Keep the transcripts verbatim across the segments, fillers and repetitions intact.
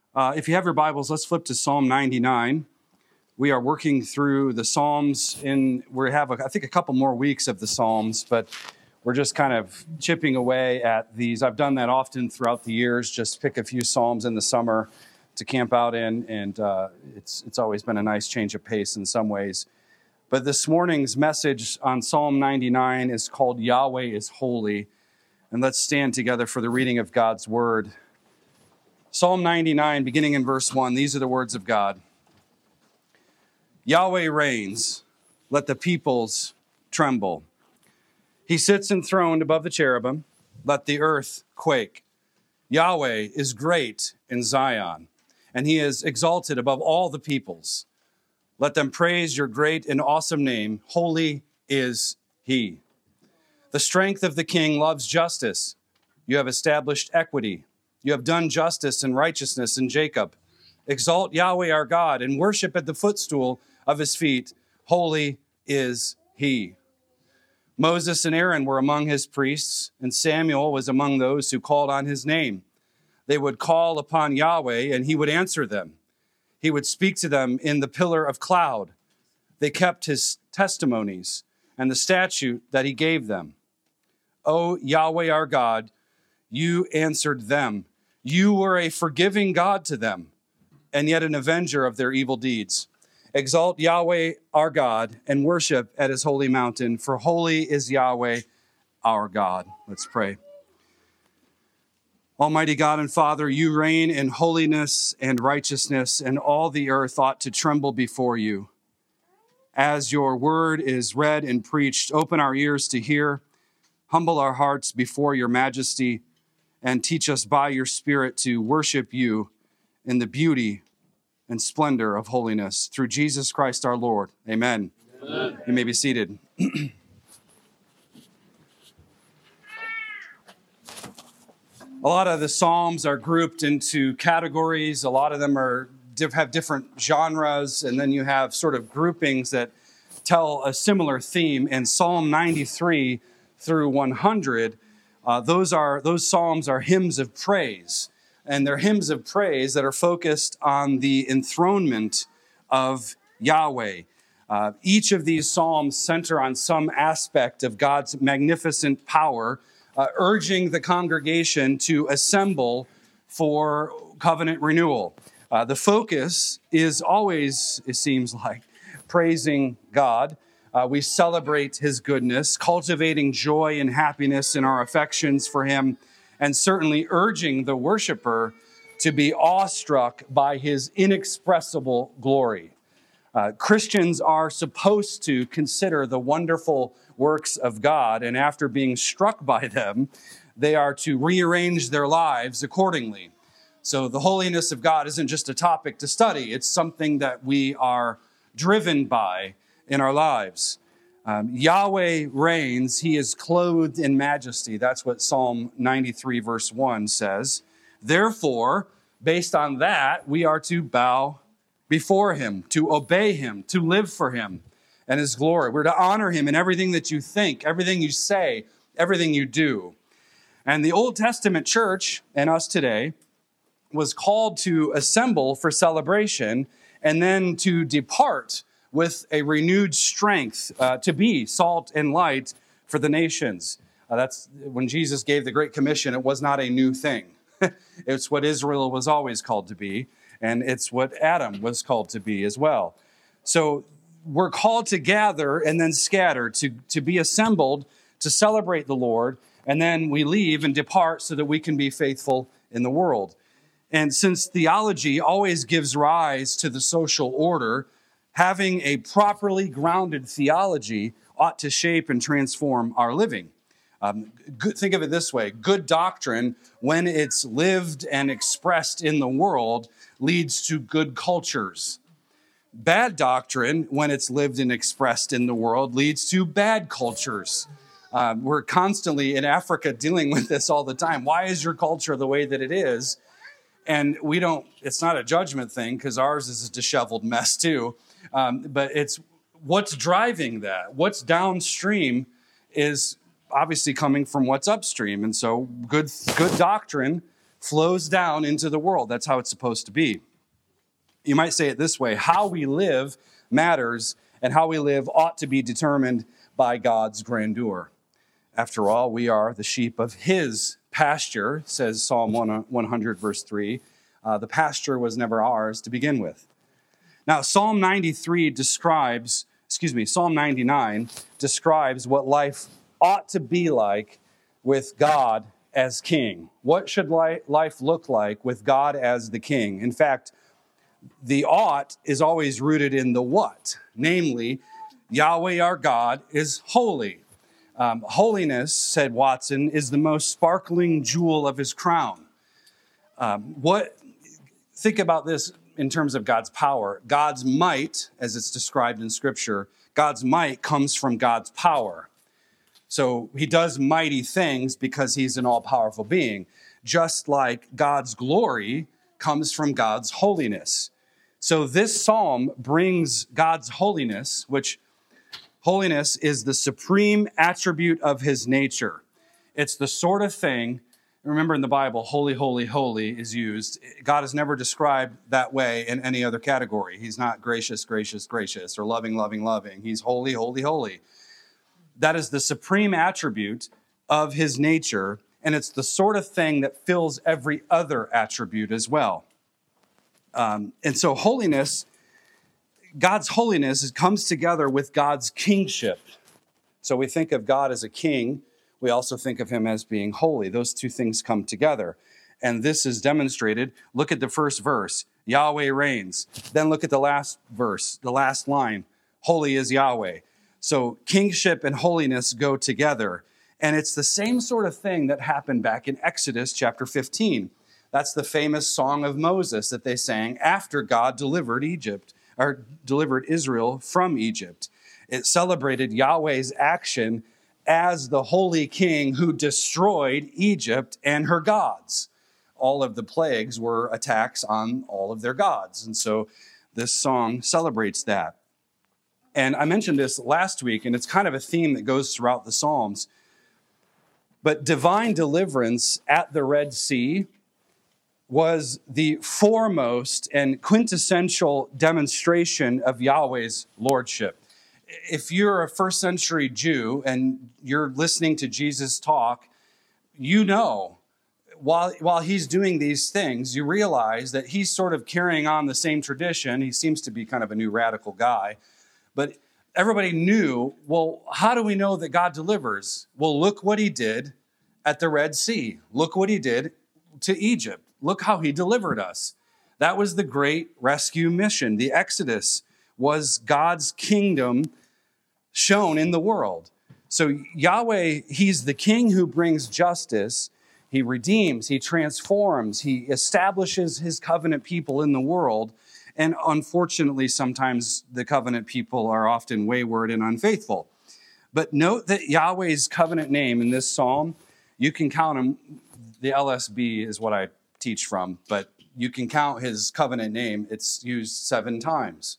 Uh, if you have your Bibles, let's flip to Psalm ninety-nine. We are working through the Psalms in, we have, a, I think, a couple more weeks of the Psalms, but we're just kind of chipping away at these. I've done that often throughout the years, just pick a few Psalms in the summer to camp out in, and uh, it's it's always been a nice change of pace in some ways. But this morning's message on Psalm ninety-nine is called Yahweh is Holy, and let's stand together for the reading of God's Word. Psalm ninety-nine, beginning in verse one, these are the words of God. Yahweh reigns, let the peoples tremble. He sits enthroned above the cherubim, let the earth quake. Yahweh is great in Zion, and he is exalted above all the peoples. Let them praise your great and awesome name. Holy is he. The strength of the king loves justice. You have established equity. You have done justice and righteousness in Jacob. Exalt Yahweh our God and worship at the footstool of his feet. Holy is he. Moses and Aaron were among his priests, and Samuel was among those who called on his name. They would call upon Yahweh, and he would answer them. He would speak to them in the pillar of cloud. They kept his testimonies and the statute that he gave them. O Yahweh our God, you answered them. You were a forgiving God to them, and yet an avenger of their evil deeds. Exalt Yahweh our God and worship at his holy mountain, for holy is Yahweh our God. Let's pray. Almighty God and Father, you reign in holiness and righteousness, and all the earth ought to tremble before you. As your word is read and preached, open our ears to hear, humble our hearts before your majesty, and teach us by your Spirit to worship you in the beauty and splendor of holiness. Through Jesus Christ our Lord. Amen. Amen. You may be seated. A lot of the Psalms are grouped into categories. A lot of them are have different genres, and then you have sort of groupings that tell a similar theme. And Psalm ninety-three through one hundred, uh, those are those Psalms are hymns of praise. And they're hymns of praise that are focused on the enthronement of Yahweh. Uh, each of these psalms center on some aspect of God's magnificent power, uh, urging the congregation to assemble for covenant renewal. Uh, the focus is always, it seems like, praising God. Uh, we celebrate his goodness, cultivating joy and happiness in our affections for him, and certainly urging the worshiper to be awestruck by his inexpressible glory. Uh, Christians are supposed to consider the wonderful works of God, and after being struck by them, they are to rearrange their lives accordingly. So the holiness of God isn't just a topic to study, it's something that we are driven by in our lives. Um, Yahweh reigns, he is clothed in majesty. That's what Psalm ninety-three verse one says. Therefore, based on that, we are to bow before him, to obey him, to live for him and his glory. We're to honor him in everything that you think, everything you say, everything you do. And the Old Testament church, and us today, was called to assemble for celebration and then to depart with a renewed strength uh, to be salt and light for the nations. Uh, that's when Jesus gave the Great Commission, it was not a new thing. It's what Israel was always called to be, and it's what Adam was called to be as well. So we're called to gather and then scatter, to, to be assembled, to celebrate the Lord, and then we leave and depart so that we can be faithful in the world. And since theology always gives rise to the social order, having a properly grounded theology ought to shape and transform our living. Um, good, think of it this way. Good doctrine, when it's lived and expressed in the world, leads to good cultures. Bad doctrine, when it's lived and expressed in the world, leads to bad cultures. Um, we're constantly in Africa dealing with this all the time. Why is your culture the way that it is? And we don't, it's not a judgment thing, because ours is a disheveled mess too. Um, but it's what's driving that. What's downstream is obviously coming from what's upstream. And so good, good doctrine flows down into the world. That's how it's supposed to be. You might say it this way: how we live matters, and how we live ought to be determined by God's grandeur. After all, we are the sheep of his pasture, says Psalm one hundred, verse three. Uh, the pasture was never ours to begin with. Now, Psalm ninety-three describes, excuse me, Psalm ninety-nine describes what life ought to be like with God as king. What should li- life look like with God as the king? In fact, the ought is always rooted in the what. Namely, Yahweh our God is holy. Um, holiness, said Watson, is the most sparkling jewel of his crown. Um, what? Think about this in terms of God's power. God's might, as it's described in Scripture, God's might comes from God's power. So he does mighty things because he's an all-powerful being, just like God's glory comes from God's holiness. So this psalm brings God's holiness, which holiness is the supreme attribute of his nature. It's the sort of thing, remember in the Bible, holy, holy, holy is used. God is never described that way in any other category. He's not gracious, gracious, gracious, or loving, loving, loving. He's holy, holy, holy. That is the supreme attribute of his nature, and it's the sort of thing that fills every other attribute as well. Um, and so holiness, God's holiness comes together with God's kingship. So we think of God as a king. We also think of him as being holy. Those two things come together. And this is demonstrated. Look at the first verse. Yahweh reigns. Then look at the last verse, the last line. Holy is Yahweh. So kingship and holiness go together. And it's the same sort of thing that happened back in Exodus chapter fifteen. That's the famous song of Moses that they sang after God delivered Egypt, or delivered Israel from Egypt. It celebrated Yahweh's action as the holy king who destroyed Egypt and her gods. All of the plagues were attacks on all of their gods. And so this song celebrates that. And I mentioned this last week, and it's kind of a theme that goes throughout the Psalms. But divine deliverance at the Red Sea was the foremost and quintessential demonstration of Yahweh's lordship. If you're a first century Jew and you're listening to Jesus talk, you know, while, while he's doing these things, you realize that he's sort of carrying on the same tradition. He seems to be kind of a new radical guy. But everybody knew, well, how do we know that God delivers? Well, look what he did at the Red Sea. Look what he did to Egypt. Look how he delivered us. That was the great rescue mission. The Exodus was God's kingdom shown in the world. So Yahweh, he's the king who brings justice. He redeems, he transforms, he establishes his covenant people in the world. And unfortunately, sometimes the covenant people are often wayward and unfaithful. But note that Yahweh's covenant name in this psalm, you can count him. The L S B is what I teach from, but you can count his covenant name. It's used seven times.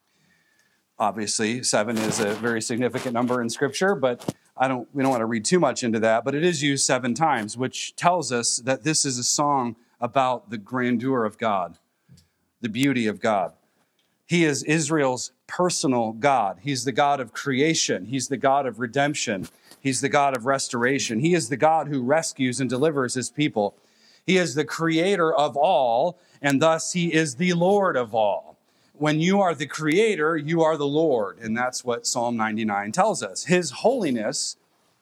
Obviously, seven is a very significant number in Scripture, but I don't. we don't want to read too much into that. But it is used seven times, which tells us that this is a song about the grandeur of God, the beauty of God. He is Israel's personal God. He's the God of creation. He's the God of redemption. He's the God of restoration. He is the God who rescues and delivers his people. He is the creator of all, and thus he is the Lord of all. When you are the creator, you are the Lord, and that's what Psalm ninety-nine tells us. His holiness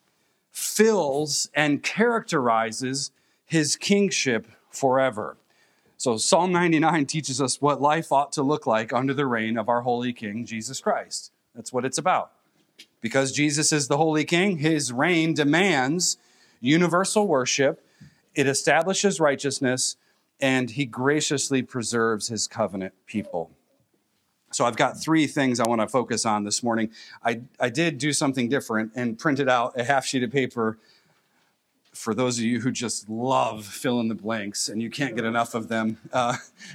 fills and characterizes his kingship forever. So Psalm ninety-nine teaches us what life ought to look like under the reign of our holy King, Jesus Christ. That's what it's about. Because Jesus is the holy King, his reign demands universal worship. It establishes righteousness, and he graciously preserves his covenant people. So I've got three things I want to focus on this morning. I, I did do something different and printed out a half sheet of paper for those of you who just love fill in the blanks and you can't get enough of them. Uh,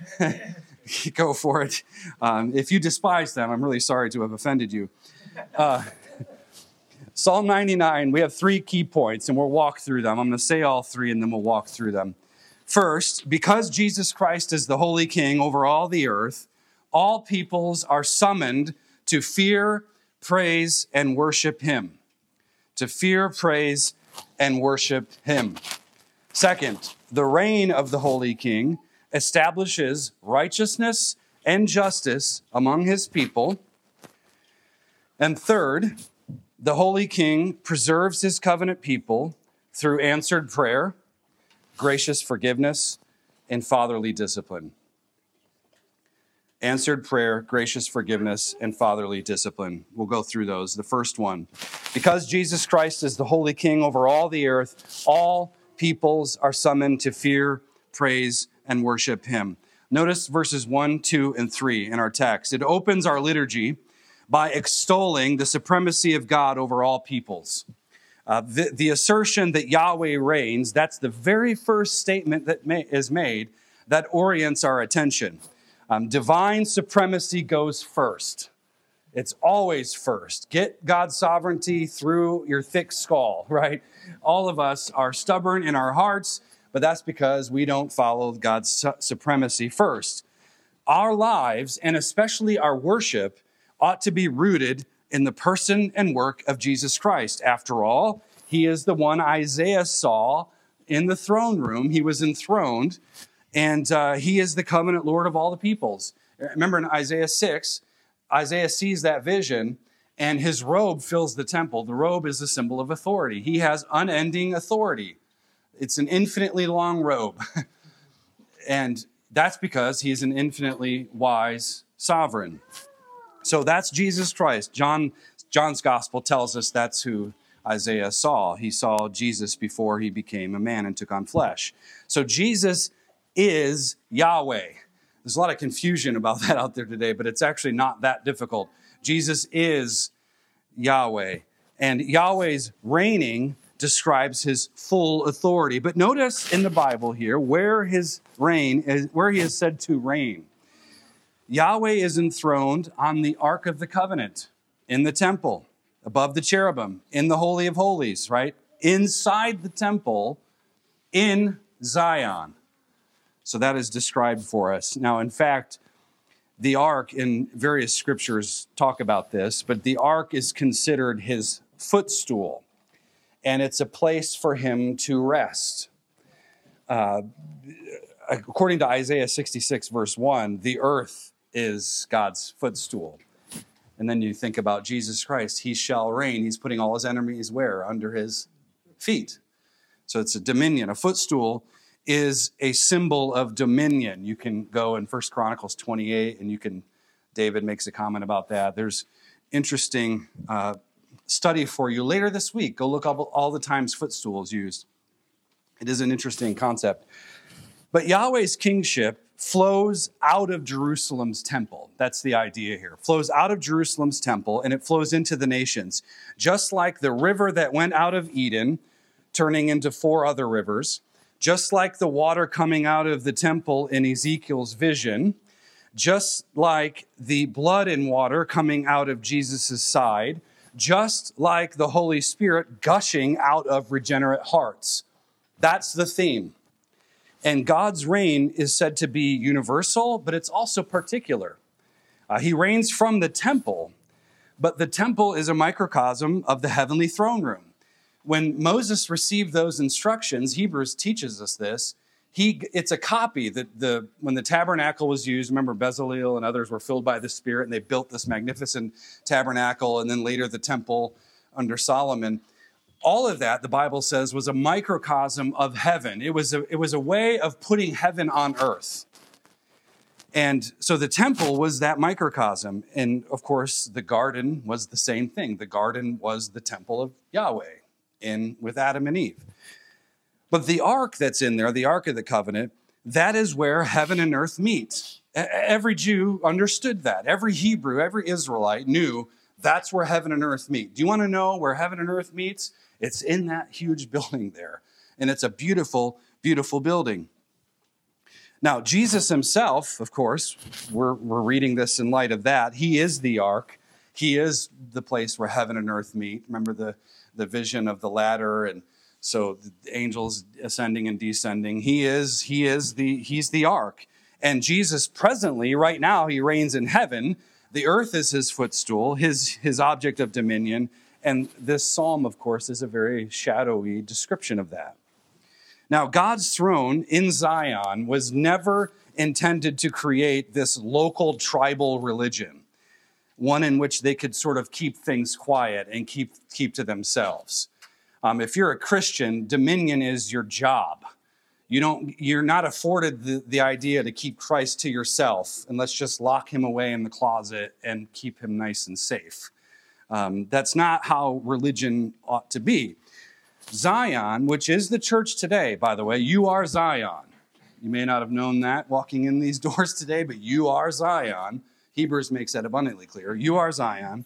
go for it. Um, if you despise them, I'm really sorry to have offended you. Uh, Psalm ninety-nine, we have three key points, and we'll walk through them. I'm going to say all three, and then we'll walk through them. First, because Jesus Christ is the Holy King over all the earth, all peoples are summoned to fear, praise, and worship him. To fear, praise, and worship him. Second, the reign of the Holy King establishes righteousness and justice among his people. And third, the Holy King preserves his covenant people through answered prayer, gracious forgiveness, and fatherly discipline. Answered prayer, gracious forgiveness, and fatherly discipline. We'll go through those. The first one, because Jesus Christ is the Holy King over all the earth, all peoples are summoned to fear, praise, and worship him. Notice verses one, two, and three in our text. It opens our liturgy by extolling the supremacy of God over all peoples. Uh, the, the assertion that Yahweh reigns, that's the very first statement that may, is made that orients our attention. Um, divine supremacy goes first. It's always first. Get God's sovereignty through your thick skull, right? All of us are stubborn in our hearts, but that's because we don't follow God's su- supremacy first. Our lives, and especially our worship, ought to be rooted in the person and work of Jesus Christ. After all, he is the one Isaiah saw in the throne room. He was enthroned, and uh, he is the covenant Lord of all the peoples. Remember in Isaiah six, Isaiah sees that vision, and his robe fills the temple. The robe is a symbol of authority. He has unending authority. It's an infinitely long robe. And that's because he is an infinitely wise sovereign. So that's Jesus Christ. John, John's gospel tells us that's who Isaiah saw. He saw Jesus before he became a man and took on flesh. So Jesus is Yahweh. There's a lot of confusion about that out there today, but it's actually not that difficult. Jesus is Yahweh. And Yahweh's reigning describes his full authority. But notice in the Bible here where his reign is, where he is said to reign. Yahweh is enthroned on the Ark of the Covenant in the temple, above the cherubim, in the Holy of Holies, right? Inside the temple, in Zion. So that is described for us. Now, in fact, the ark in various scriptures talk about this, but the ark is considered his footstool, and it's a place for him to rest. Uh, according to Isaiah sixty-six, verse one, the earth is God's footstool. And then you think about Jesus Christ, he shall reign. He's putting all his enemies where? Under his feet. So it's a dominion. A footstool is a symbol of dominion. You can go in First Chronicles twenty-eight, and you can, David makes a comment about that. There's interesting uh, study for you later this week. Go look up all the times footstool is used. It is an interesting concept. But Yahweh's kingship flows out of Jerusalem's temple. That's the idea here. Flows out of Jerusalem's temple, and it flows into the nations. Just like the river that went out of Eden, turning into four other rivers, just like the water coming out of the temple in Ezekiel's vision, just like the blood and water coming out of Jesus' side, just like the Holy Spirit gushing out of regenerate hearts. That's the theme. And God's reign is said to be universal, but it's also particular. Uh, he reigns from the temple, but the temple is a microcosm of the heavenly throne room. When Moses received those instructions, Hebrews teaches us this, he, it's a copy that the when the tabernacle was used, remember Bezalel and others were filled by the Spirit, and they built this magnificent tabernacle, and then later the temple under Solomon. All of that, the Bible says, was a microcosm of heaven. It was a, it was a way of putting heaven on earth. And so the temple was that microcosm. And of course, the garden was the same thing. The garden was the temple of Yahweh in with Adam and Eve. But the ark that's in there, the Ark of the Covenant, that is where heaven and earth meet. Every Jew understood that. Every Hebrew, every Israelite knew that's where heaven and earth meet. Do you want to know where heaven and earth meets? It's in that huge building there. And it's a beautiful, beautiful building. Now, Jesus himself, of course, we're, we're reading this in light of that. He is the ark. He is the place where heaven and earth meet. Remember the, the vision of the ladder and So the angels ascending and descending. He is, he is the, he's the ark. And Jesus presently, right now, he reigns in heaven. The earth is his footstool, his, his object of dominion. And this psalm, of course, is a very shadowy description of that. Now, God's throne in Zion was never intended to create this local tribal religion, one in which they could sort of keep things quiet and keep, keep to themselves. Um, if you're a Christian, dominion is your job. You don't, you're not afforded the, the idea to keep Christ to yourself and let's just lock him away in the closet and keep him nice and safe. Um, that's not how religion ought to be. Zion, which is the church today, by the way, you are Zion. You may not have known that walking in these doors today, but you are Zion. Hebrews makes that abundantly clear. You are Zion.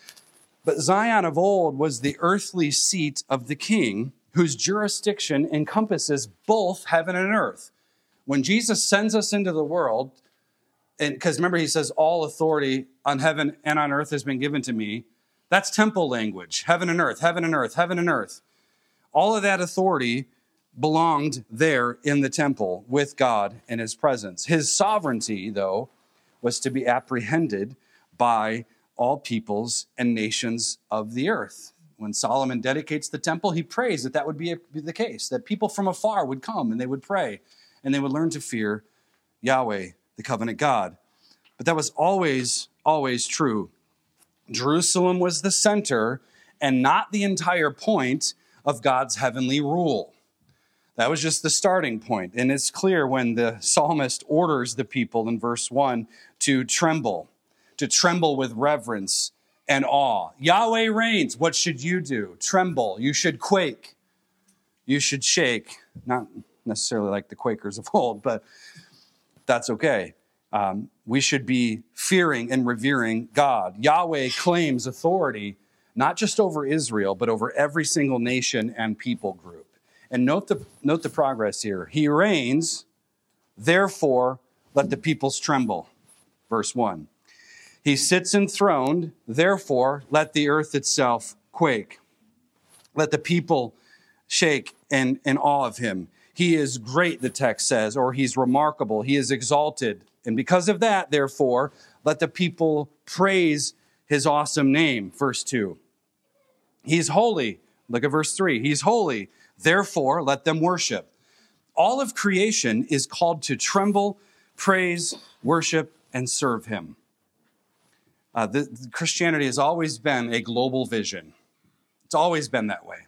But Zion of old was the earthly seat of the king, whose jurisdiction encompasses both heaven and earth. When Jesus sends us into the world, and because remember, he says, all authority on heaven and on earth has been given to me. That's temple language, heaven and earth, heaven and earth, heaven and earth. All of that authority belonged there in the temple with God in his presence. His sovereignty, though, was to be apprehended by all peoples and nations of the earth. When Solomon dedicates the temple, he prays that that would be the case, that people from afar would come and they would pray and they would learn to fear Yahweh, the covenant God. But that was always, always true. Jerusalem was the center and not the entire point of God's heavenly rule. That was just the starting point. And it's clear when the psalmist orders the people in verse one to tremble, to tremble with reverence and awe. Yahweh reigns. What should you do? Tremble. You should quake. You should shake. Not necessarily like the Quakers of old, but that's okay. Um, we should be fearing and revering God. Yahweh claims authority not just over Israel, but over every single nation and people group. And note the, note the progress here. He reigns, therefore let the peoples tremble. Verse one. He sits enthroned, therefore let the earth itself quake. Let the people shake in, in awe of him. He is great, the text says, or he's remarkable. He is exalted. And because of that, therefore, let the people praise his awesome name. Verse two. He's holy. Look at verse three. He's holy. Therefore, let them worship. All of creation is called to tremble, praise, worship, and serve him. Uh, the, the Christianity has always been a global vision. It's always been that way.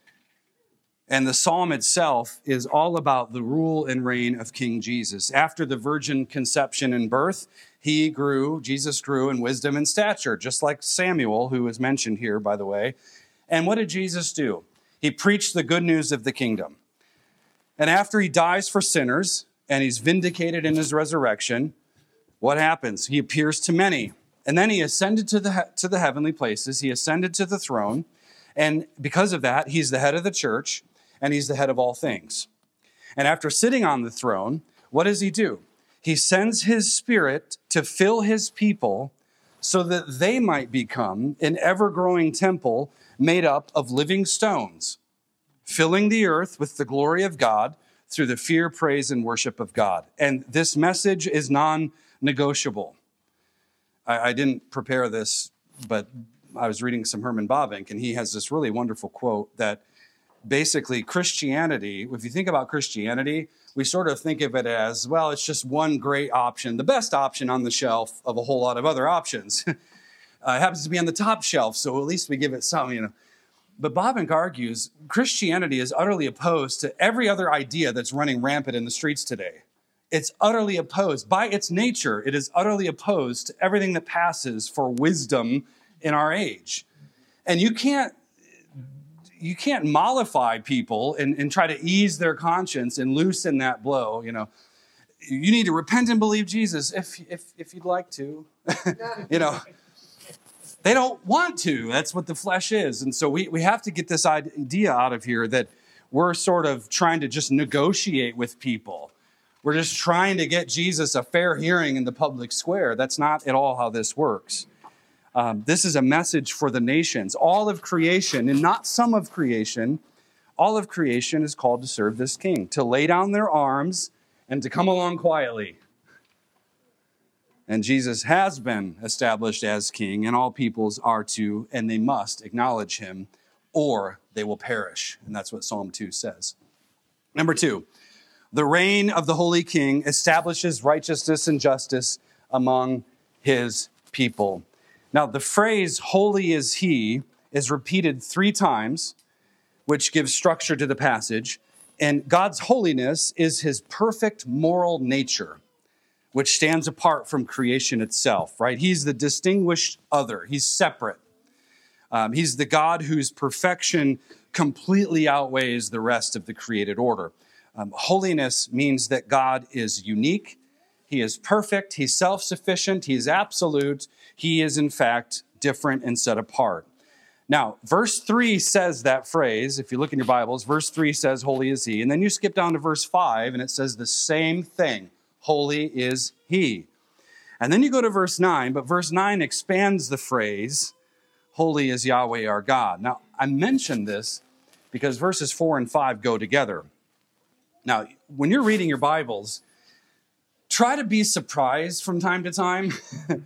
And the psalm itself is all about the rule and reign of King Jesus. After the virgin conception and birth, he grew, Jesus grew in wisdom and stature, just like Samuel, who is mentioned here, by the way. And what did Jesus do? He preached the good news of the kingdom. And after he dies for sinners and he's vindicated in his resurrection, what happens? He appears to many. And then he ascended to the, to the heavenly places. He ascended to the throne. And because of that, he's the head of the church and he's the head of all things. And after sitting on the throne, what does he do? He sends his spirit to fill his people so that they might become an ever-growing temple made up of living stones, filling the earth with the glory of God through the fear, praise, and worship of God. And this message is non-negotiable. I, I didn't prepare this, but I was reading some Herman Bavinck, and he has this really wonderful quote that basically Christianity, if you think about Christianity, we sort of think of it as, well, it's just one great option, the best option on the shelf of a whole lot of other options. Uh, it happens to be on the top shelf, so at least we give it some, you know. But Bavinck argues Christianity is utterly opposed to every other idea that's running rampant in the streets today. It's utterly opposed. By its nature, it is utterly opposed to everything that passes for wisdom in our age. And you can't you can't mollify people and, and try to ease their conscience and loosen that blow, you know. You need to repent and believe Jesus if if if you'd like to. You know. They don't want to. That's what the flesh is. And so we, we have to get this idea out of here that we're sort of trying to just negotiate with people. We're just trying to get Jesus a fair hearing in the public square. That's not at all how this works. Um, this is a message for the nations. All of creation, and not some of creation, All of creation is called to serve this king, to lay down their arms and to come along quietly. And Jesus has been established as king, and all peoples are to, and they must acknowledge him, or they will perish. And that's what Psalm two says. Number two, the reign of the Holy King establishes righteousness and justice among his people. Now, the phrase, holy is he, is repeated three times, which gives structure to the passage. And God's holiness is his perfect moral nature, which stands apart from creation itself, right? He's the distinguished other. He's separate. Um, he's the God whose perfection completely outweighs the rest of the created order. Um, holiness means that God is unique. He is perfect. He's self-sufficient. He's absolute. He is, in fact, different and set apart. Now, verse three says that phrase. If you look in your Bibles, verse three says, holy is he. And then you skip down to verse five, and it says the same thing. Holy is he. And then you go to verse nine, but verse nine expands the phrase, holy is Yahweh our God. Now, I mentioned this because verses four and five go together. Now, when you're reading your Bibles, try to be surprised from time to time.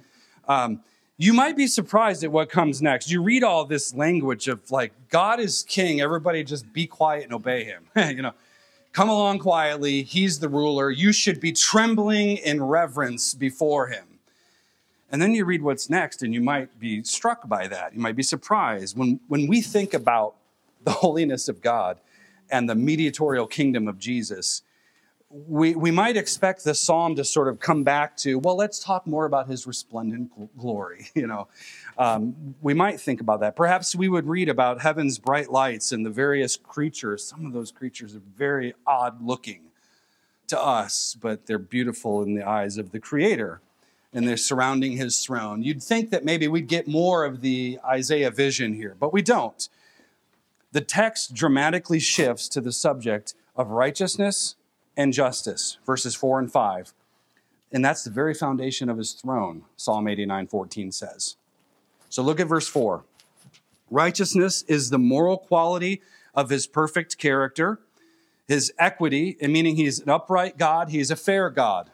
um, you might be surprised at what comes next. You read all this language of like, God is king, everybody just be quiet and obey him. you know, come along quietly, he's the ruler. You should be trembling in reverence before him. And then you read what's next and you might be struck by that. You might be surprised. When, when we think about the holiness of God and the mediatorial kingdom of Jesus, we, we might expect the psalm to sort of come back to, well, let's talk more about his resplendent glory. You know, um, we might think about that. Perhaps we would read about heaven's bright lights and the various creatures. Some of those creatures are very odd looking to us, but they're beautiful in the eyes of the Creator, and they're surrounding his throne. You'd think that maybe we'd get more of the Isaiah vision here, but we don't. The text dramatically shifts to the subject of righteousness and justice, verses four and five. And that's the very foundation of his throne, Psalm eighty-nine fourteen says. So look at verse four. Righteousness is the moral quality of his perfect character. His equity, meaning he's an upright God, he's a fair God.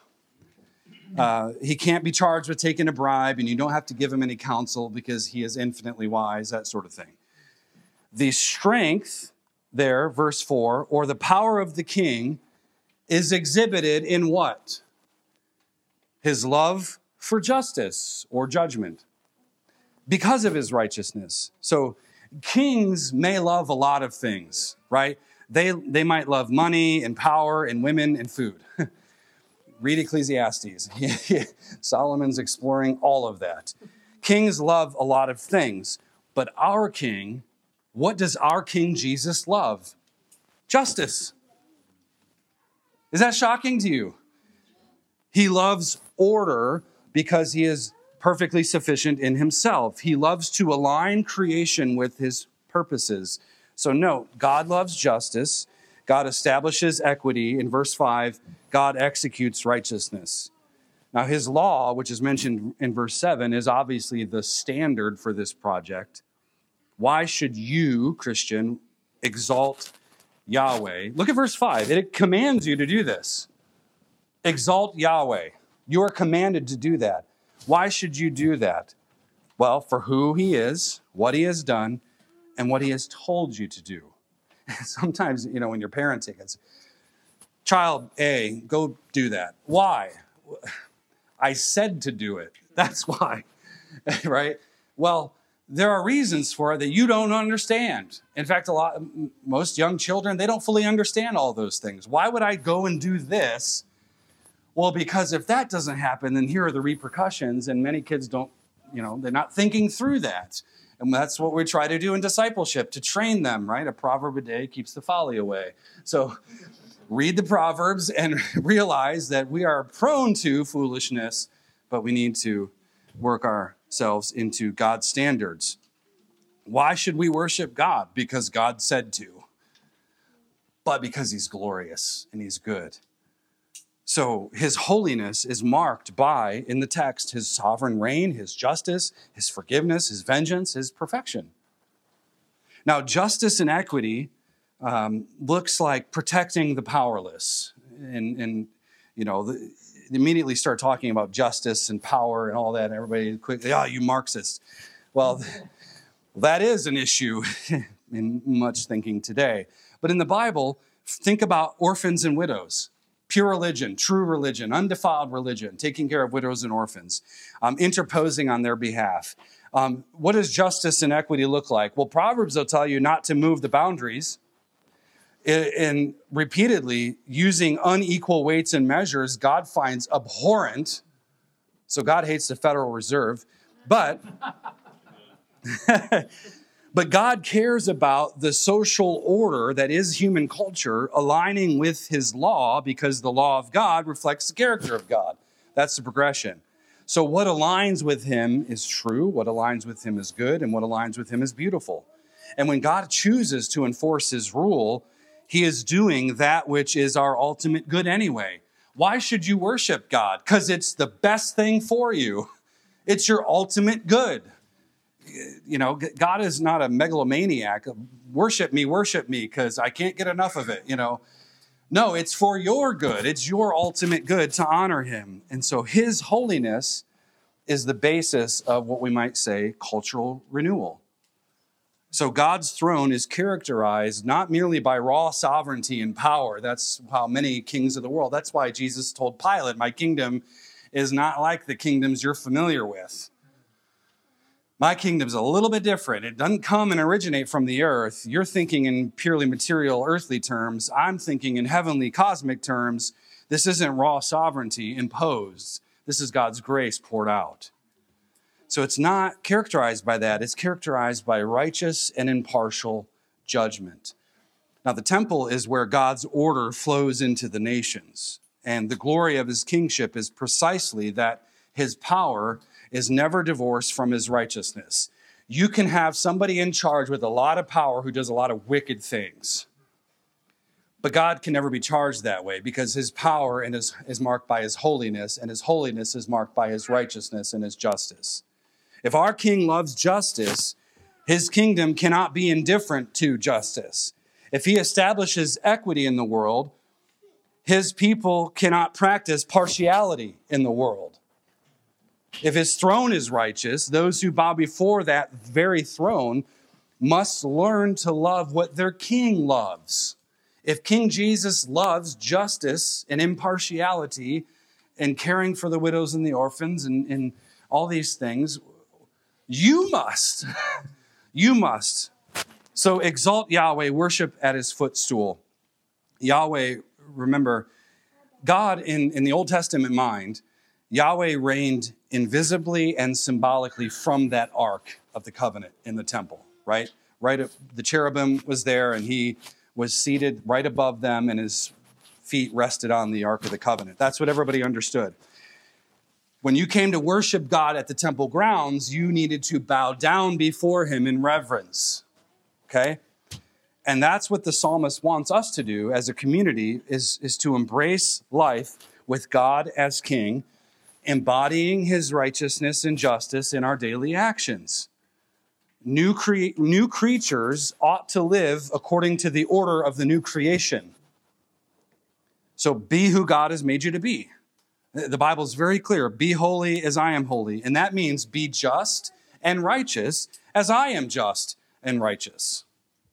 Uh, he can't be charged with taking a bribe, and you don't have to give him any counsel because he is infinitely wise, that sort of thing. The strength there, verse four, or the power of the king is exhibited in what? His love for justice or judgment because of his righteousness. So kings may love a lot of things, right? They, they might love money and power and women and food. Read Ecclesiastes. Solomon's exploring all of that. Kings love a lot of things, but our king, what does our King Jesus love? Justice. Is that shocking to you? He loves order because he is perfectly sufficient in himself. He loves to align creation with his purposes. So note, God loves justice. God establishes equity. In verse five, God executes righteousness. Now, his law, which is mentioned in verse seven, is obviously the standard for this project. Why should you, Christian, exalt Yahweh? Look at verse five. It commands you to do this. Exalt Yahweh. You are commanded to do that. Why should you do that? Well, for who he is, what he has done, and what he has told you to do. Sometimes, you know, when you're parenting, it's, child A, go do that. Why? I said to do it. That's why, right? Well, there are reasons for it that you don't understand. In fact, a lot, most young children, they don't fully understand all those things. Why would I go and do this? Well, because if that doesn't happen, then here are the repercussions. And many kids don't, you know, they're not thinking through that. And that's what we try to do in discipleship, to train them, right? A proverb a day keeps the folly away. So read the Proverbs and realize that we are prone to foolishness, but we need to work ourselves into God's standards. Why should we worship God? Because God said to, but because he's glorious and he's good. So his holiness is marked by, in the text, his sovereign reign, his justice, his forgiveness, his vengeance, his perfection. Now, justice and equity um, looks like protecting the powerless. And, and you know, the, immediately start talking about justice and power and all that. And everybody quickly, oh, you Marxists. Well, that is an issue in much thinking today. But in the Bible, think about orphans and widows. Pure religion, true religion, undefiled religion, taking care of widows and orphans, um, interposing on their behalf. Um, what does justice and equity look like? Well, Proverbs will tell you not to move the boundaries. And repeatedly using unequal weights and measures, God finds abhorrent. So God hates the Federal Reserve. But, but God cares about the social order that is human culture aligning with his law, because the law of God reflects the character of God. That's the progression. So what aligns with him is true, what aligns with him is good, and what aligns with him is beautiful. And when God chooses to enforce his rule, he is doing that which is our ultimate good anyway. Why should you worship God? Because it's the best thing for you. It's your ultimate good. You know, God is not a megalomaniac. Worship me, worship me, because I can't get enough of it, you know. No, it's for your good. It's your ultimate good to honor him. And so his holiness is the basis of what we might say cultural renewal. So God's throne is characterized not merely by raw sovereignty and power. That's how many kings of the world. That's why Jesus told Pilate, my kingdom is not like the kingdoms you're familiar with. My kingdom's a little bit different. It doesn't come and originate from the earth. You're thinking in purely material, earthly terms. I'm thinking in heavenly, cosmic terms. This isn't raw sovereignty imposed. This is God's grace poured out. So it's not characterized by that. It's characterized by righteous and impartial judgment. Now, the temple is where God's order flows into the nations. And the glory of his kingship is precisely that his power is never divorced from his righteousness. You can have somebody in charge with a lot of power who does a lot of wicked things. But God can never be charged that way, because his power and his, is marked by his holiness, and his holiness is marked by his righteousness and his justice. If our king loves justice, his kingdom cannot be indifferent to justice. If he establishes equity in the world, his people cannot practice partiality in the world. If his throne is righteous, those who bow before that very throne must learn to love what their king loves. If King Jesus loves justice and impartiality and caring for the widows and the orphans and, and all these things, you must. You must. So exalt Yahweh, worship at his footstool. Yahweh, remember, God in, in the Old Testament mind, Yahweh reigned invisibly and symbolically from that ark of the covenant in the temple, right? Right, the cherubim was there, and he was seated right above them, and his feet rested on the ark of the covenant. That's what everybody understood. When you came to worship God at the temple grounds, you needed to bow down before him in reverence, okay? And that's what the psalmist wants us to do as a community, is, is to embrace life with God as king, embodying his righteousness and justice in our daily actions. New, cre- new creatures ought to live according to the order of the new creation. So be who God has made you to be. The Bible is very clear. Be holy as I am holy. And that means be just and righteous as I am just and righteous.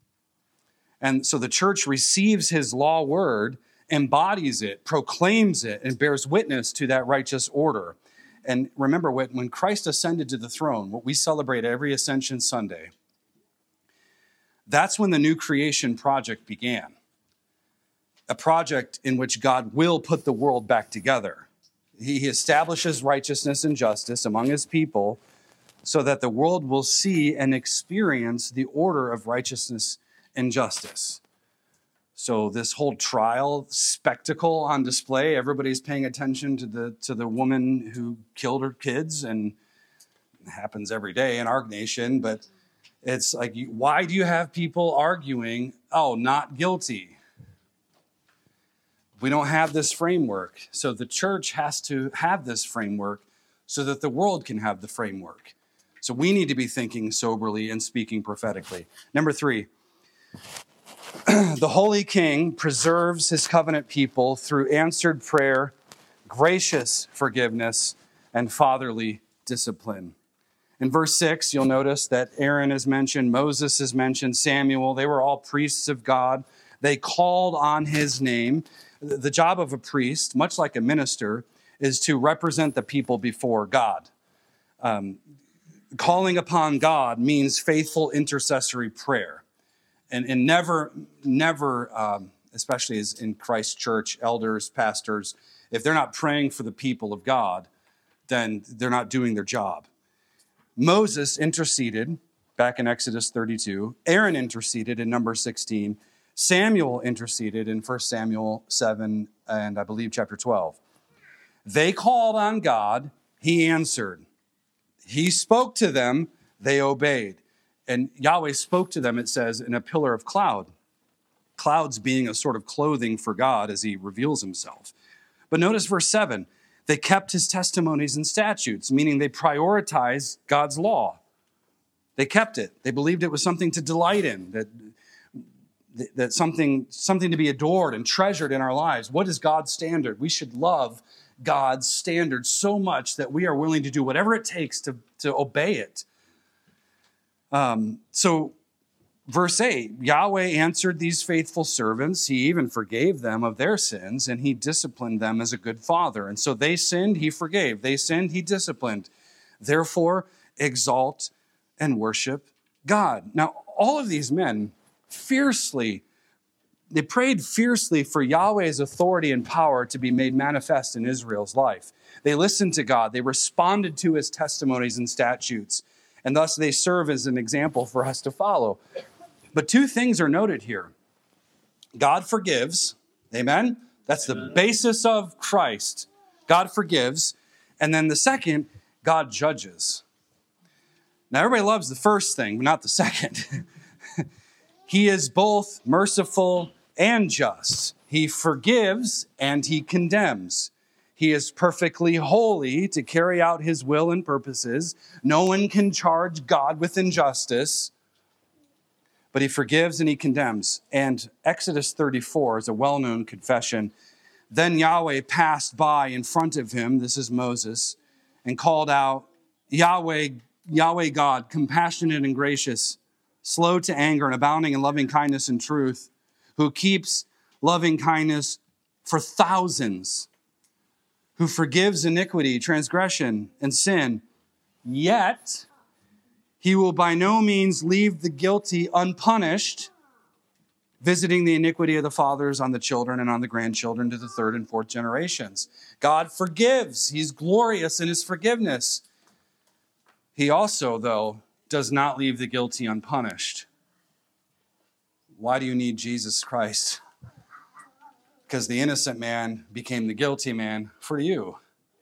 And so the church receives his law word, embodies it, proclaims it, and bears witness to that righteous order. And remember, when Christ ascended to the throne, what we celebrate every Ascension Sunday, that's when the new creation project began. A project in which God will put the world back together. He establishes righteousness and justice among his people so that the world will see and experience the order of righteousness and justice. So this whole trial spectacle on display, everybody's paying attention to the to the woman who killed her kids, and it happens every day in our nation, but it's like, why do you have people arguing, oh, not guilty? We don't have this framework. So the church has to have this framework so that the world can have the framework. So we need to be thinking soberly and speaking prophetically. Number three, The Holy King preserves his covenant people through answered prayer, gracious forgiveness, and fatherly discipline. In verse six, you'll notice that Aaron is mentioned, Moses is mentioned, Samuel. They were all priests of God. They called on his name. The job of a priest, much like a minister, is to represent the people before God. Um, calling upon God means faithful intercessory prayer. And, and never, never, um, especially as in Christ's church, elders, pastors, if they're not praying for the people of God, then they're not doing their job. Moses interceded back in Exodus thirty-two. Aaron interceded in Numbers sixteen. Samuel interceded in First Samuel seven and I believe chapter twelve. They called on God. He answered. He spoke to them. They obeyed. And Yahweh spoke to them, it says, in a pillar of cloud. Clouds being a sort of clothing for God as he reveals himself. But notice verse seven. They kept his testimonies and statutes, meaning they prioritized God's law. They kept it. They believed it was something to delight in, that, that something, something to be adored and treasured in our lives. What is God's standard? We should love God's standard so much that we are willing to do whatever it takes to, to obey it. Um, so verse eight, Yahweh answered these faithful servants. He even forgave them of their sins, and he disciplined them as a good father. And so they sinned, he forgave. They sinned, he disciplined. Therefore, exalt and worship God. Now, all of these men fiercely, they prayed fiercely for Yahweh's authority and power to be made manifest in Israel's life. They listened to God. They responded to his testimonies and statutes. And thus they serve as an example for us to follow. But two things are noted here. God forgives. Amen? That's the basis of Christ. God forgives. And then the second, God judges. Now, everybody loves the first thing, but not the second. He is both merciful and just. He forgives and he condemns. He is perfectly holy to carry out his will and purposes. No one can charge God with injustice. But he forgives and he condemns. And Exodus thirty-four is a well-known confession. Then Yahweh passed by in front of him, this is Moses, and called out, Yahweh, Yahweh God, compassionate and gracious, slow to anger and abounding in loving kindness and truth, who keeps loving kindness for thousands, who forgives iniquity, transgression, and sin, yet he will by no means leave the guilty unpunished, visiting the iniquity of the fathers on the children and on the grandchildren to the third and fourth generations. God forgives. He's glorious in his forgiveness. He also, though, does not leave the guilty unpunished. Why do you need Jesus Christ? Because the innocent man became the guilty man for you.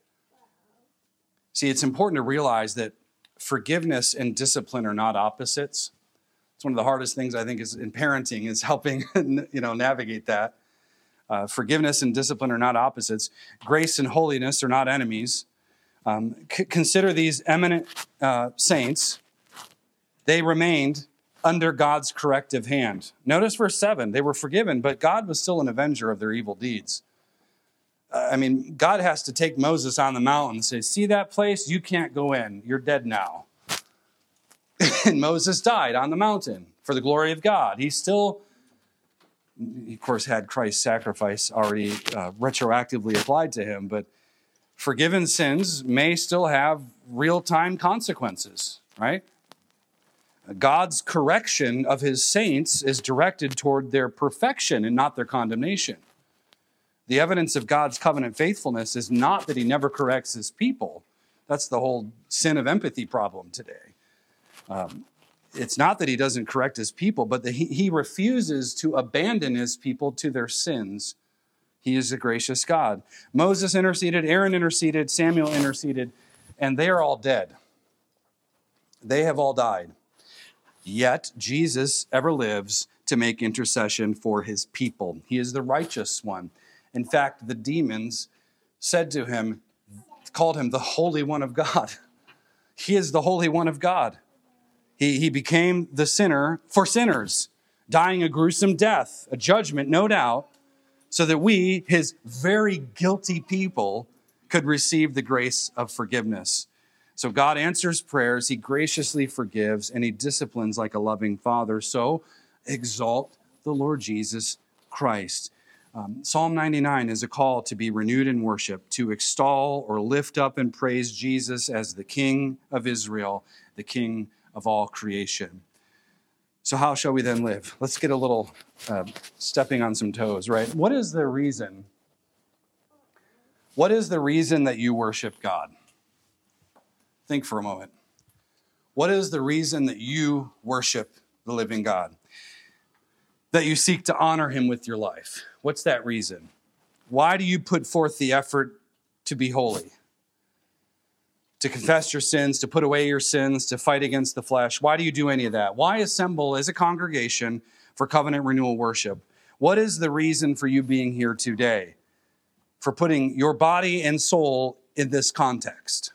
See, it's important to realize that forgiveness and discipline are not opposites. It's one of the hardest things I think is in parenting is helping you know navigate that. Uh, forgiveness and discipline are not opposites. Grace and holiness are not enemies. Um, c- consider these eminent uh, saints. They remained under God's corrective hand. Notice verse seven. They were forgiven, but God was still an avenger of their evil deeds. Uh, I mean, God has to take Moses on the mountain and say, see that place? You can't go in. You're dead now. And Moses died on the mountain for the glory of God. He still, he of course, had Christ's sacrifice already uh, retroactively applied to him, but forgiven sins may still have real-time consequences, right? God's correction of his saints is directed toward their perfection and not their condemnation. The evidence of God's covenant faithfulness is not that he never corrects his people. That's the whole sin of empathy problem today. Um, it's not that he doesn't correct his people, but that he, he refuses to abandon his people to their sins. He is a gracious God. Moses interceded, Aaron interceded, Samuel interceded, and they are all dead. They have all died. Yet Jesus ever lives to make intercession for his people. He is the righteous one. In fact, the demons said to him, called him the Holy One of God. He is the Holy One of God. He, he became the sinner for sinners. dying a gruesome death, a judgment, no doubt, so that we, his very guilty people, could receive the grace of forgiveness. So God answers prayers, he graciously forgives, and he disciplines like a loving father. So exalt the Lord Jesus Christ. Um, Psalm ninety-nine is a call to be renewed in worship, to extol or lift up and praise Jesus as the King of Israel, the King of all creation. So how shall we then live? Let's get a little uh, stepping on some toes, right? What is the reason? What is the reason that you worship God? Think for a moment. What is the reason that you worship the living God? That you seek to honor him with your life? What's that reason? Why do you put forth the effort to be holy? To confess your sins, to put away your sins, to fight against the flesh? Why do you do any of that? Why assemble as a congregation for covenant renewal worship? What is the reason for you being here today? For putting your body and soul in this context?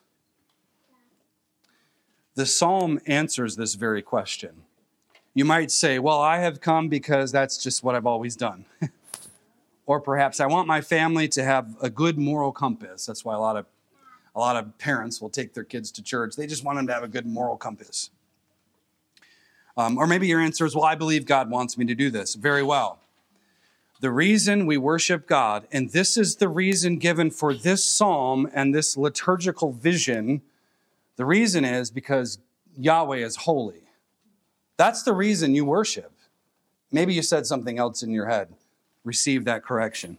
The psalm answers this very question. You might say, well, I have come because that's just what I've always done. Or perhaps I want my family to have a good moral compass. That's why a lot of a lot of parents will take their kids to church. They just want them to have a good moral compass. Um, or maybe your answer is, well, I believe God wants me to do this. Very well. The reason we worship God, and this is the reason given for this psalm and this liturgical vision, the reason is because Yahweh is holy. That's the reason you worship. Maybe you said something else in your head. Receive that correction.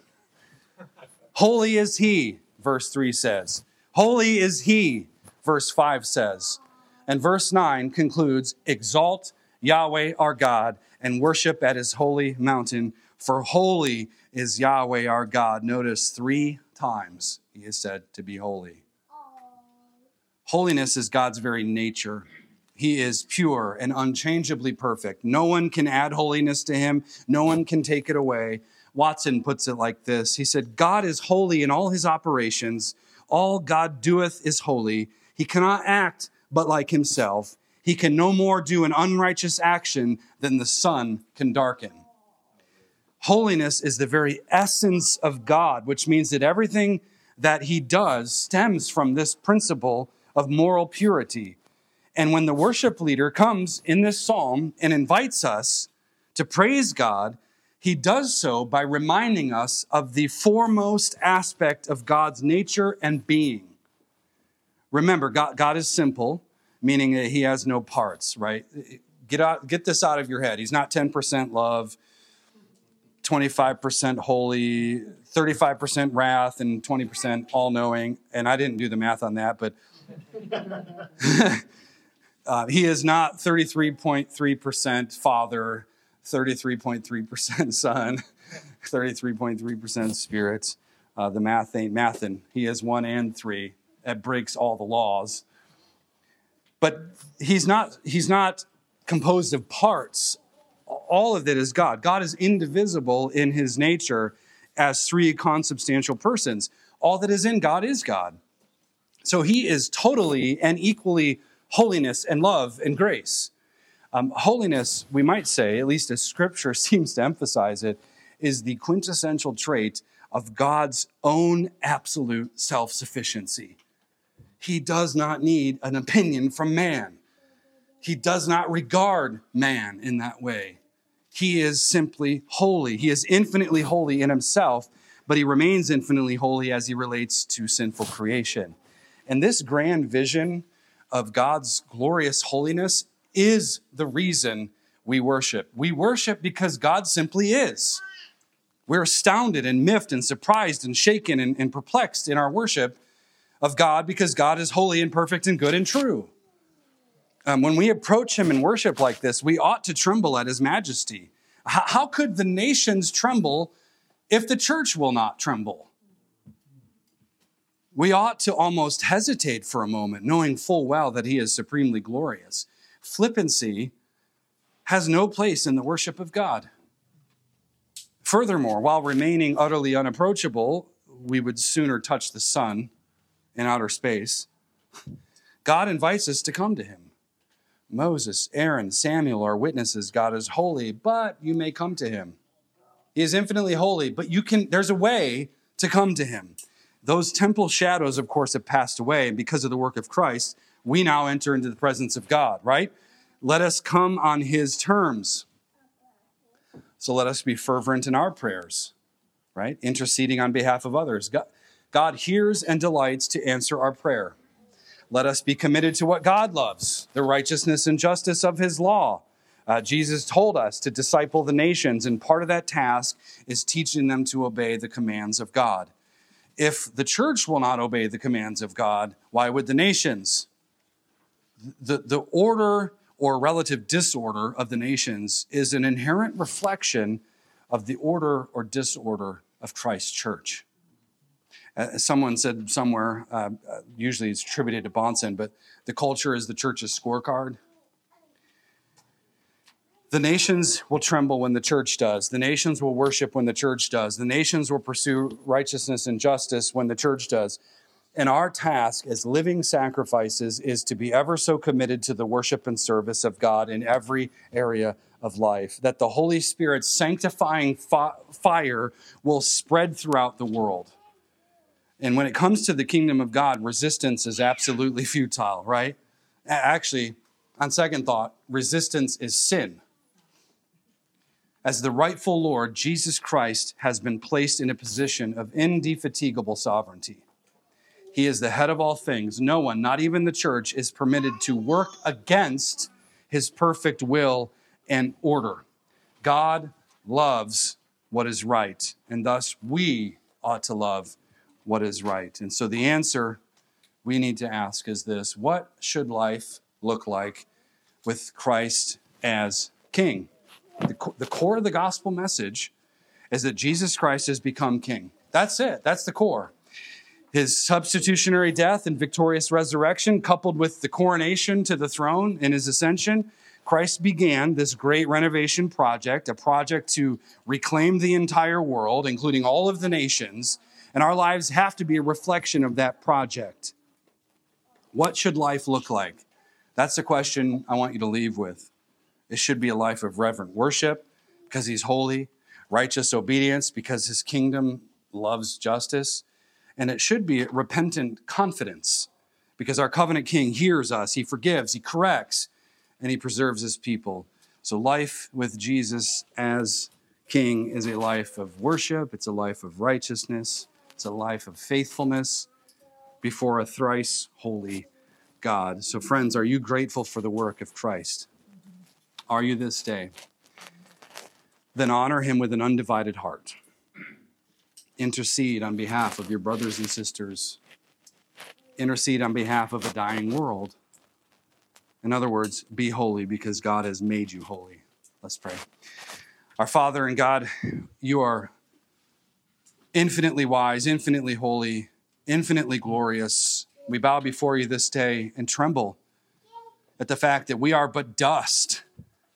Holy is he, verse three says. Holy is he, verse five says. And verse nine concludes, exalt Yahweh our God and worship at his holy mountain, for holy is Yahweh our God. Notice three times he is said to be holy. Holiness is God's very nature. He is pure and unchangeably perfect. No one can add holiness to him. No one can take it away. Watson puts it like this. He said, God is holy in all his operations. All God doeth is holy. He cannot act but like himself. He can no more do an unrighteous action than the sun can darken. Holiness is the very essence of God, which means that everything that he does stems from this principle of moral purity. And when the worship leader comes in this psalm and invites us to praise God, he does so by reminding us of the foremost aspect of God's nature and being. Remember, God, God is simple, meaning that he has no parts, right? Get out, get this out of your head. He's not ten percent love, twenty-five percent holy, thirty-five percent wrath, and twenty percent all-knowing. And I didn't do the math on that, but uh, he is not thirty-three point three percent Father, thirty-three point three percent Son, thirty-three point three percent Spirit. Uh, the math ain't mathin'. He is one and three. That breaks all the laws. But he's not, he's not composed of parts. All of it is God. God is indivisible in his nature as three consubstantial persons. All that is in God is God. So he is totally and equally holiness and love and grace. Um, holiness, we might say, at least as Scripture seems to emphasize it, is the quintessential trait of God's own absolute self-sufficiency. He does not need an opinion from man. He does not regard man in that way. He is simply holy. He is infinitely holy in himself, but he remains infinitely holy as he relates to sinful creation. And this grand vision of God's glorious holiness is the reason we worship. We worship because God simply is. We're astounded and miffed and surprised and shaken and, and perplexed in our worship of God because God is holy and perfect and good and true. Um, when we approach him in worship like this, we ought to tremble at his majesty. H- how could the nations tremble if the church will not tremble? We ought to almost hesitate for a moment, knowing full well that he is supremely glorious. Flippancy has no place in the worship of God. Furthermore, while remaining utterly unapproachable, we would sooner touch the sun in outer space. God invites us to come to him. Moses, Aaron, Samuel are witnesses. God is holy, but you may come to him. He is infinitely holy, but you can, there's a way to come to him. Those temple shadows, of course, have passed away. And because of the work of Christ, we now enter into the presence of God, right? Let us come on his terms. So let us be fervent in our prayers, right? Interceding on behalf of others. God, God hears and delights to answer our prayer. Let us be committed to what God loves, the righteousness and justice of his law. Uh, Jesus told us to disciple the nations, and part of that task is teaching them to obey the commands of God. If the church will not obey the commands of God, why would the nations? The, the order or relative disorder of the nations is an inherent reflection of the order or disorder of Christ's church. Uh, someone said somewhere, uh, usually it's attributed to Bonson, but the culture is the church's scorecard. The nations will tremble when the church does. The nations will worship when the church does. The nations will pursue righteousness and justice when the church does. And our task as living sacrifices is to be ever so committed to the worship and service of God in every area of life, that the Holy Spirit's sanctifying fi- fire will spread throughout the world. And when it comes to the kingdom of God, resistance is absolutely futile, right? Actually, on second thought, resistance is sin. As the rightful Lord, Jesus Christ has been placed in a position of indefatigable sovereignty. He is the head of all things. No one, not even the church, is permitted to work against his perfect will and order. God loves what is right, and thus we ought to love what is right. And so the answer we need to ask is this: what should life look like with Christ as King? The, the core of the gospel message is that Jesus Christ has become King. That's it. That's the core. His substitutionary death and victorious resurrection, coupled with the coronation to the throne and his ascension, Christ began this great renovation project, a project to reclaim the entire world, including all of the nations, and our lives have to be a reflection of that project. What should life look like? That's the question I want you to leave with. It should be a life of reverent worship because he's holy, righteous obedience because his kingdom loves justice, and it should be repentant confidence because our covenant king hears us, he forgives, he corrects, and he preserves his people. So life with Jesus as king is a life of worship. It's a life of righteousness. It's a life of faithfulness before a thrice holy God. So friends, are you grateful for the work of Christ? Are you this day? Then honor him with an undivided heart. Intercede on behalf of your brothers and sisters. Intercede on behalf of a dying world. In other words, be holy because God has made you holy. Let's pray. Our Father and God, you are infinitely wise, infinitely holy, infinitely glorious. We bow before you this day and tremble at the fact that we are but dust,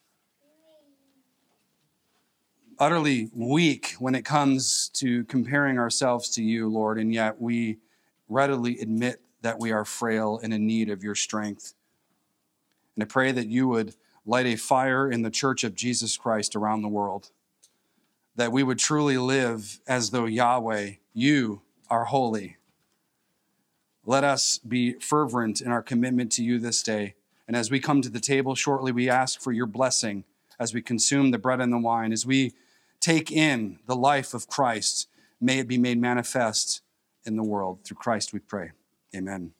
utterly weak when it comes to comparing ourselves to you, Lord, and yet we readily admit that we are frail and in need of your strength. And I pray that you would light a fire in the church of Jesus Christ around the world, that we would truly live as though Yahweh, you are holy. Let us be fervent in our commitment to you this day. And as we come to the table shortly, we ask for your blessing as we consume the bread and the wine, as we take in the life of Christ. May it be made manifest in the world. Through Christ we pray. Amen.